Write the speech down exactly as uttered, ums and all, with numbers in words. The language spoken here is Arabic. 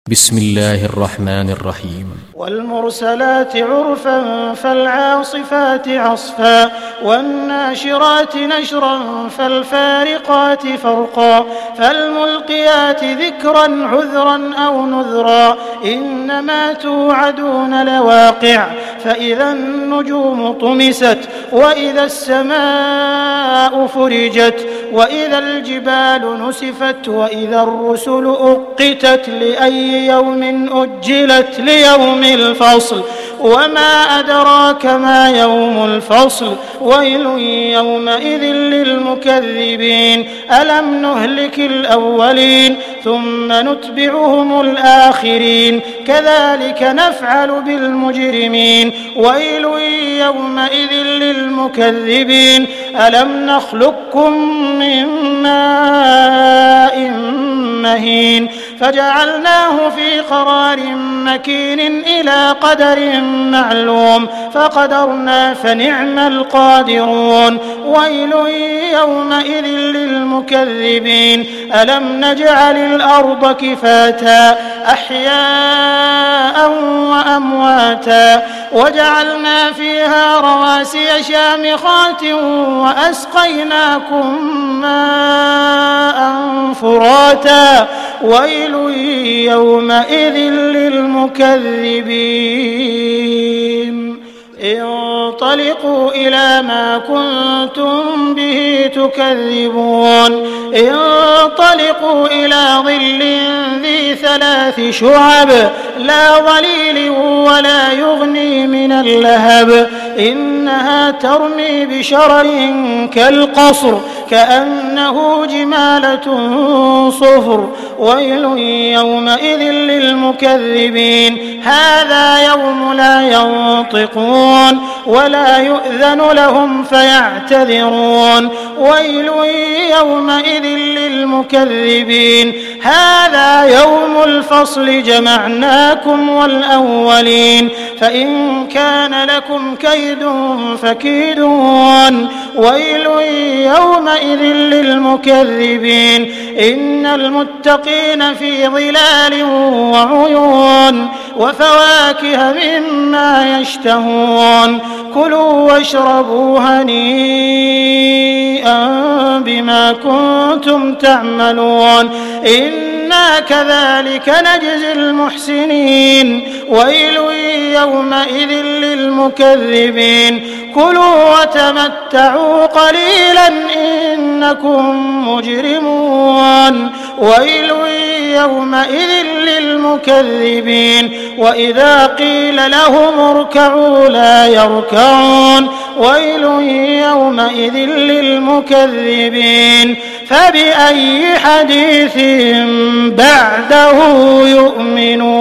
بسم الله الرحمن الرحيم. والمرسلات عرفا فالعاصفات عصفا والناشرات نشرا فالفارقات فرقا فالملقيات ذكرا عذرا أو نذرا إنما توعدون لواقع فإذا النجوم طمست وإذا السماء فرجت وإذا الجبال نسفت وإذا الرسل أقتت لأي يوم أجلت ليوم الفصل وما أدراك ما يوم الفصل ويل يومئذ للمكذبين ألم نهلك الأولين ثم نتبعهم الآخرين كذلك نفعل بالمجرمين ويل يومئذ للمكذبين ألم نخلقكم من ماء مهين فجعلناه في قرار مكين إلى قدر معلوم فقدرنا فنعم القادرون ويل يومئذ للمكذبين ألم نجعل الأرض كفاتا أحياء وأمواتا وجعلنا فيها رواسي شامخات وأسقيناكم ماء فراتا ويل يومئذ للمكذبين انطلقوا إلى ما كنتم به تكذبون انطلقوا إلى ظل ذي ثلاث شعب لا ظليل ولا يغني من اللهب إنها ترمي بشرر كالقصر كأنه جمالة صفر ويل يومئذ للمكذبين هذا يوم لا ينطقون ولا يؤذن لهم فيعتذرون ويل يومئذ للمكذبين هذا يوم الفصل جمعناكم والأولين فإن كان لكم كيد فكيدون ويل يومئذ للمكذبين إن المتقين في ظلال وعيون وفواكه مما يشتهون كلوا واشربوا هنيئا بما كنتم تعملون إنا كذلك نجزي المحسنين ويل يومئذ للمكذبين كلوا وتمتعوا قليلا إنكم مجرمون ويل يومئذ للمكذبين وإذا قيل لهم اركعوا لا يركعون ويل يومئذ للمكذبين فبأي حديث بعده يؤمنون.